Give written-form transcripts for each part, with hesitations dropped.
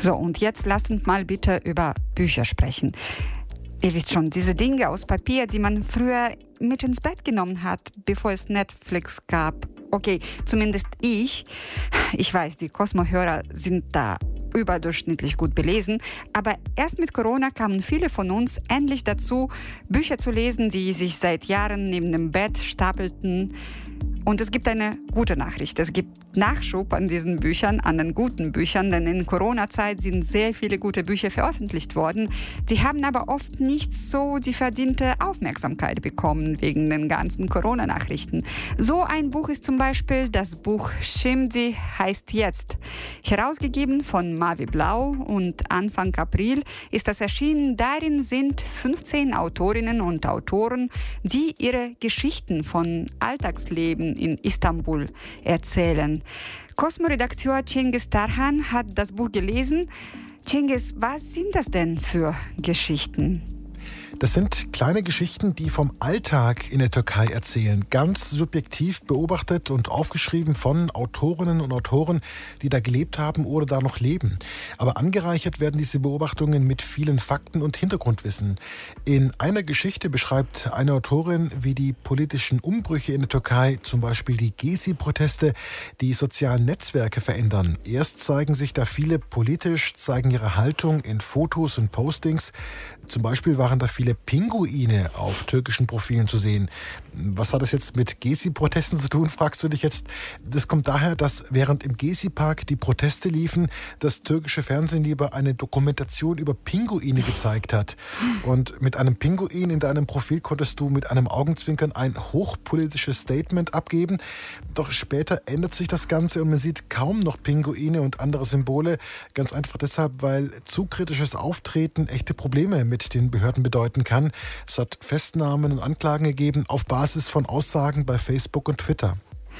So, und jetzt lasst uns mal bitte über Bücher sprechen. Ihr wisst schon, diese Dinge aus Papier, die man früher mit ins Bett genommen hat, bevor es Netflix gab. Okay, zumindest ich. Ich weiß, die Cosmo-Hörer sind da überdurchschnittlich gut belesen, aber erst mit Corona kamen viele von uns endlich dazu, Bücher zu lesen, die sich seit Jahren neben dem Bett stapelten. Und es gibt eine gute Nachricht. Es gibt Nachschub an diesen Büchern, an den guten Büchern, denn in Corona-Zeit sind sehr viele gute Bücher veröffentlicht worden. Sie haben aber oft nicht so die verdiente Aufmerksamkeit bekommen wegen den ganzen Corona-Nachrichten. So ein Buch ist zum Beispiel das Buch Chimdi heißt jetzt. Herausgegeben von Mavi Blau und Anfang April ist das erschienen. Darin sind 15 Autorinnen und Autoren, die ihre Geschichten von Alltagsleben in Istanbul erzählen. Cosmo-Redakteur Cengiz Tarhan hat das Buch gelesen. Cengiz, was sind das denn für Geschichten? Das sind kleine Geschichten, die vom Alltag in der Türkei erzählen. Ganz subjektiv beobachtet und aufgeschrieben von Autorinnen und Autoren, die da gelebt haben oder da noch leben. Aber angereichert werden diese Beobachtungen mit vielen Fakten und Hintergrundwissen. In einer Geschichte beschreibt eine Autorin, wie die politischen Umbrüche in der Türkei, zum Beispiel die Gezi-Proteste, die sozialen Netzwerke verändern. Erst zeigen sich da viele politisch, zeigen ihre Haltung in Fotos und Postings. Zum Beispiel waren da viele Pinguine auf türkischen Profilen zu sehen. Was hat das jetzt mit Gezi-Protesten zu tun, fragst du dich jetzt? Das kommt daher, dass während im Gezi-Park die Proteste liefen, das türkische Fernsehen lieber eine Dokumentation über Pinguine gezeigt hat. Und mit einem Pinguin in deinem Profil konntest du mit einem Augenzwinkern ein hochpolitisches Statement abgeben. Doch später ändert sich das Ganze und man sieht kaum noch Pinguine und andere Symbole. Ganz einfach deshalb, weil zu kritisches Auftreten echte Probleme mit den Behörden bedeuten kann. Es hat Festnahmen und Anklagen gegeben auf Basis von Aussagen bei Facebook und Twitter.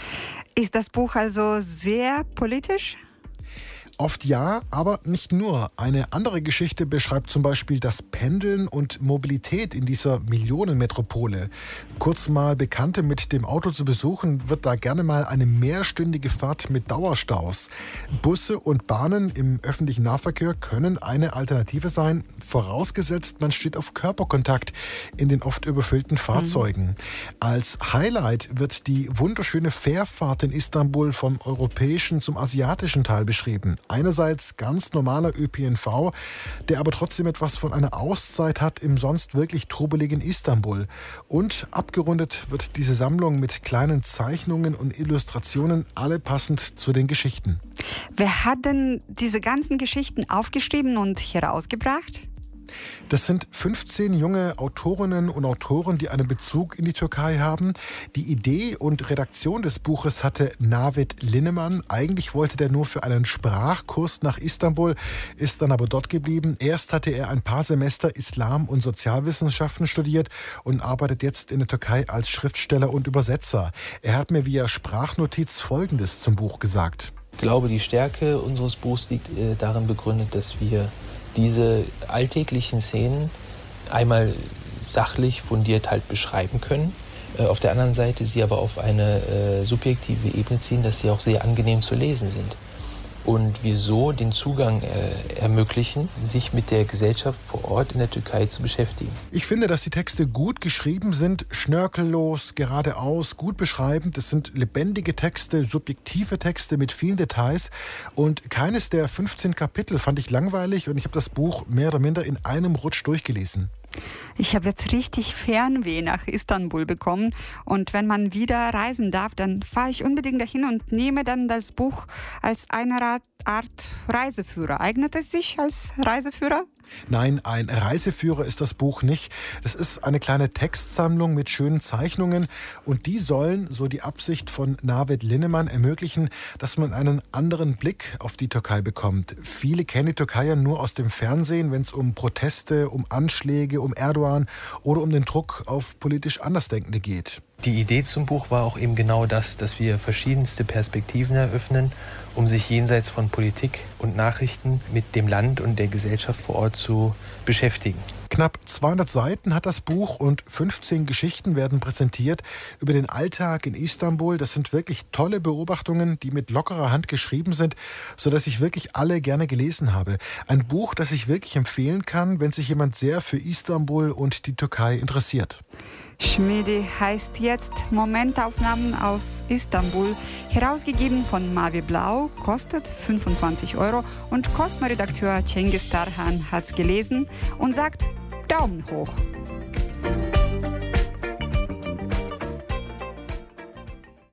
Ist das Buch also sehr politisch? Oft ja, aber nicht nur. Eine andere Geschichte beschreibt zum Beispiel das Pendeln und Mobilität in dieser Millionenmetropole. Kurz mal Bekannte mit dem Auto zu besuchen, wird da gerne mal eine mehrstündige Fahrt mit Dauerstaus. Busse und Bahnen im öffentlichen Nahverkehr können eine Alternative sein, vorausgesetzt man steht auf Körperkontakt in den oft überfüllten Fahrzeugen. Als Highlight wird die wunderschöne Fährfahrt in Istanbul vom europäischen zum asiatischen Teil beschrieben. Einerseits ganz normaler ÖPNV, der aber trotzdem etwas von einer Auszeit hat im sonst wirklich trubeligen Istanbul. Und abgerundet wird diese Sammlung mit kleinen Zeichnungen und Illustrationen, alle passend zu den Geschichten. Wer hat denn diese ganzen Geschichten aufgeschrieben und herausgebracht? Das sind 15 junge Autorinnen und Autoren, die einen Bezug in die Türkei haben. Die Idee und Redaktion des Buches hatte Navid Linnemann. Eigentlich wollte der nur für einen Sprachkurs nach Istanbul, ist dann aber dort geblieben. Erst hatte er ein paar Semester Islam und Sozialwissenschaften studiert und arbeitet jetzt in der Türkei als Schriftsteller und Übersetzer. Er hat mir via Sprachnotiz Folgendes zum Buch gesagt. Ich glaube, die Stärke unseres Buchs liegt darin begründet, dass wir diese alltäglichen Szenen einmal sachlich fundiert halt beschreiben können. Auf der anderen Seite sie aber auf eine subjektive Ebene ziehen, dass sie auch sehr angenehm zu lesen sind. Und wir so den Zugang ermöglichen, sich mit der Gesellschaft vor Ort in der Türkei zu beschäftigen. Ich finde, dass die Texte gut geschrieben sind, schnörkellos, geradeaus, gut beschreibend. Es sind lebendige Texte, subjektive Texte mit vielen Details. Und keines der 15 Kapitel fand ich langweilig und ich habe das Buch mehr oder minder in einem Rutsch durchgelesen. Ich habe jetzt richtig Fernweh nach Istanbul bekommen und wenn man wieder reisen darf, dann fahre ich unbedingt dahin und nehme dann das Buch als eine Art Reiseführer. Eignet es sich als Reiseführer? Nein, ein Reiseführer ist das Buch nicht. Es ist eine kleine Textsammlung mit schönen Zeichnungen und die sollen, so die Absicht von Navid Linnemann, ermöglichen, dass man einen anderen Blick auf die Türkei bekommt. Viele kennen die Türkei ja nur aus dem Fernsehen, wenn es um Proteste, um Anschläge, um Erdogan oder um den Druck auf politisch Andersdenkende geht. Die Idee zum Buch war auch eben genau das, dass wir verschiedenste Perspektiven eröffnen, um sich jenseits von Politik und Nachrichten mit dem Land und der Gesellschaft vor Ort zu beschäftigen. Knapp 200 Seiten hat das Buch und 15 Geschichten werden präsentiert über den Alltag in Istanbul. Das sind wirklich tolle Beobachtungen, die mit lockerer Hand geschrieben sind, sodass ich wirklich alle gerne gelesen habe. Ein Buch, das ich wirklich empfehlen kann, wenn sich jemand sehr für Istanbul und die Türkei interessiert. Schmiede heißt jetzt Momentaufnahmen aus Istanbul, herausgegeben von Mavi Blau, kostet 25 € und Cosmo-Redakteur Cengiz Tarhan hat's gelesen und sagt Daumen hoch.